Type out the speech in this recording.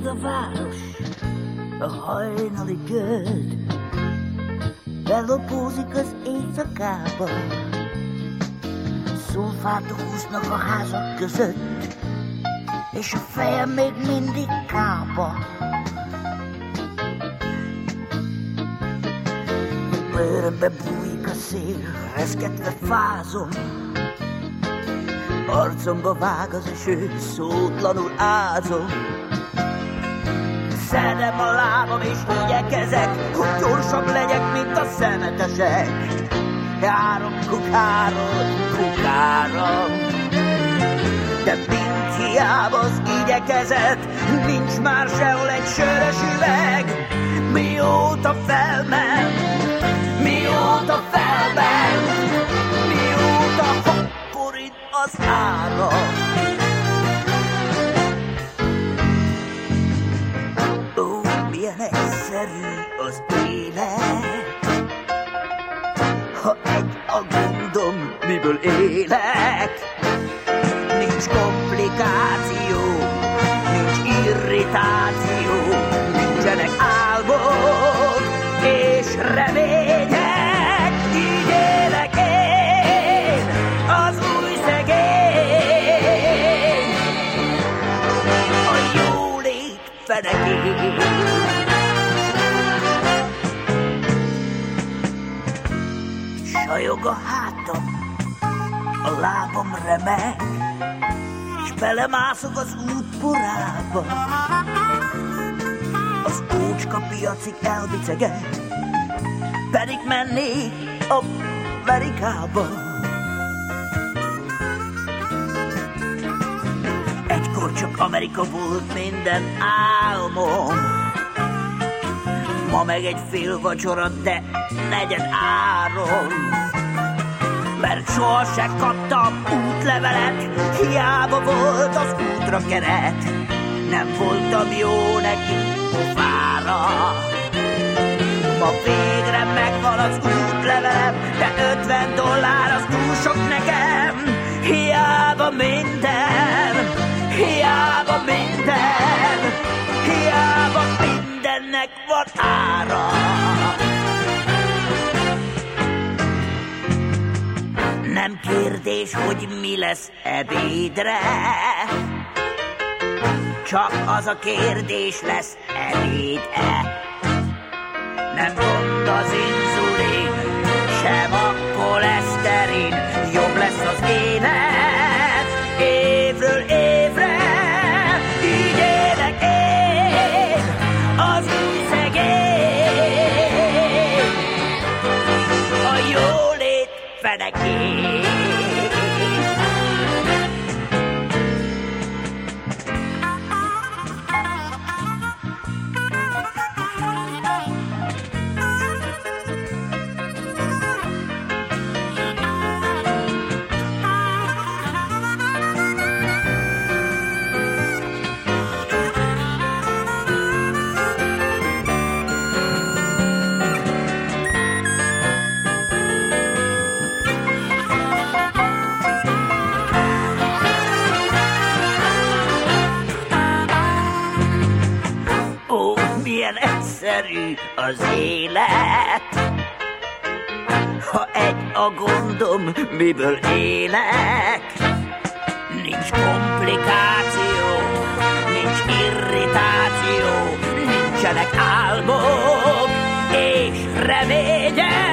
Zöld a város, a hajnali göd, belopózik az éjszakába, szulfátok úsznak a házak között, és a fejem még mindig kába. Bőrömbe bújik a szél, reszketve fázom, arcomba vág az eső, szótlanul ázom. Szedem a lábam és igyekezek, hogy gyorsabb legyek, mint a szemetesek. Járom kukáról kukára, de mind hiába az igyekezet, nincs már sehol egy sörös üveg. Mióta felment, mióta felment, mióta forint az ára. Ó, milyen egyszerű az élet, ha egy a gondom, miből élek. Nincs komplikáció, nincs irritáció, nincsenek álmok és remények. Így élek én, az új szegény, a jólét fenekén. Sajog a hátam, a lábam remeg, s belemászok az útporába. Az ócska piacig elbicegek, pedig mennék Amerikába. Egykor csak Amerika volt minden álmom, ma meg egy fél vacsora, de negyed áron. Mert sohasem kaptam útlevelet, hiába volt az útra keret. Nem voltam jó neki pofára. Ma végre megvan az útlevelem, de $50 az túl sok nekem. Hiába minden, hiába minden, hiába mindennek van ára. Nem kérdés, hogy mi lesz ebédre, csak az a kérdés lesz ebéd-e. Nem gond az inzulin, sem a koleszterin, jobb lesz az élet évről évre. Így élek én, az új szegény, a jólét fenekén. Egyszerű az élet, ha egy a gondom, miből élek. Nincs komplikáció, nincs irritáció, nincsenek álmok és remények.